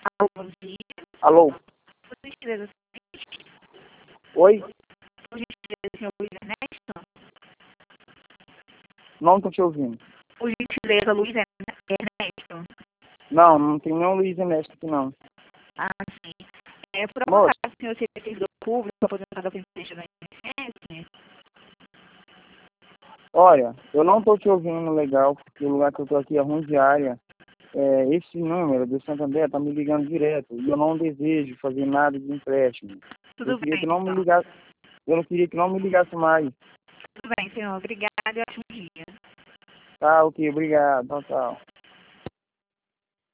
Alô, bom dia. Alô? Por gentileza, Oi? por gentileza, senhor Luiz Ernesto? Não estou te ouvindo. Por gentileza, Luiz Ernesto? Não, não tem nenhum Luiz Ernesto aqui não. Ah, sim. Por algum Moço, acaso, o senhor seria servidor público aposentado da presidência da INSS? olha, eu não estou te ouvindo legal, porque o lugar que eu estou aqui é ruim de área. Esse número do Santander está me ligando direto e eu não desejo fazer nada de empréstimo. Eu Tudo queria bem, que não me então. ligasse, eu não queria que não me ligasse mais. Tudo bem, senhor. Obrigada e ótimo dia. Tá, ok, obrigado. Tchau, tchau.